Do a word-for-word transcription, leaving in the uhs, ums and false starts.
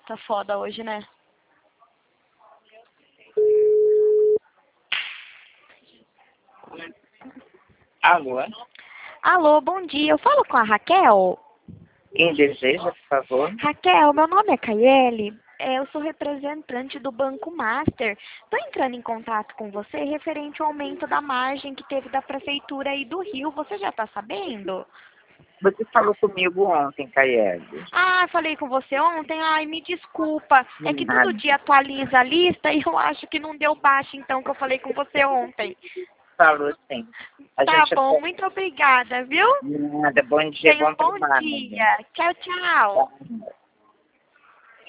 Tá foda hoje, né? Alô? Alô, bom dia. Eu falo com a Raquel? Quem deseja, por favor? Raquel, meu nome é Caiele. É, eu sou representante do Banco Master. Estou entrando em contato com você referente ao aumento da margem que teve da Prefeitura aí do Rio. Você já está sabendo? Você falou comigo ontem, Caiele. Ah, falei com você ontem. Ai, me desculpa. É que todo Nada. dia atualiza a lista e eu acho que não deu baixa, então, que eu falei com você ontem. Falou sim. A Tá gente bom, até... muito obrobrobrigada, viu? Nada. Bom dia, Tenha bom um bom trabalho. dia. Tchau, tchau. Tá.